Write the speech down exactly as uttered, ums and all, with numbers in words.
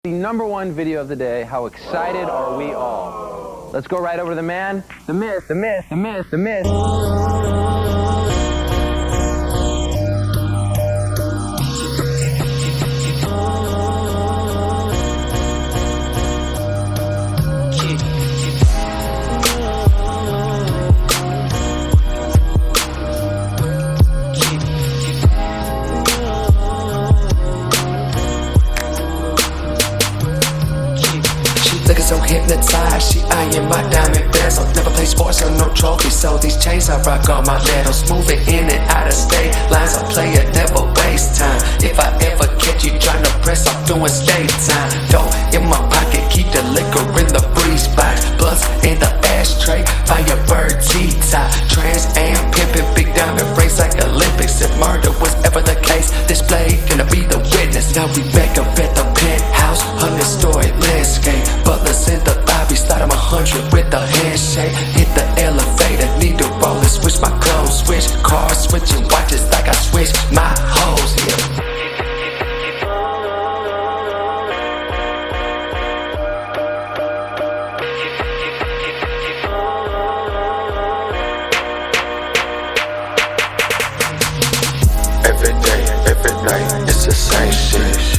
The number one video of the day. How excited are we all? Let's go right over to the man, the myth, the myth, the myth, the myth. Looking so hypnotized, she eyeing my diamond bezel. Never play sports, so no trophies, so these chains I rock on my medals. Moving in and out of state lines, I play it, never waste time. If I ever catch you trying to press, I'm doing state time. Dough in my pocket, keep the liquor in the breeze box. Blunts in the ashtray, Firebird T-top. Trans am pimping, big diamond race like Olympics. If murder was ever the case, display gonna be the witness. Now we back up at the penthouse, hundred story landscape. Butlers in the lobby, start I'm a hundred with a handshake. Hit the elevator, need to roll and switch my clothes. Switch cars, switching watches like I switch my hoes. Yeah. Every day, every night, it's the same shit.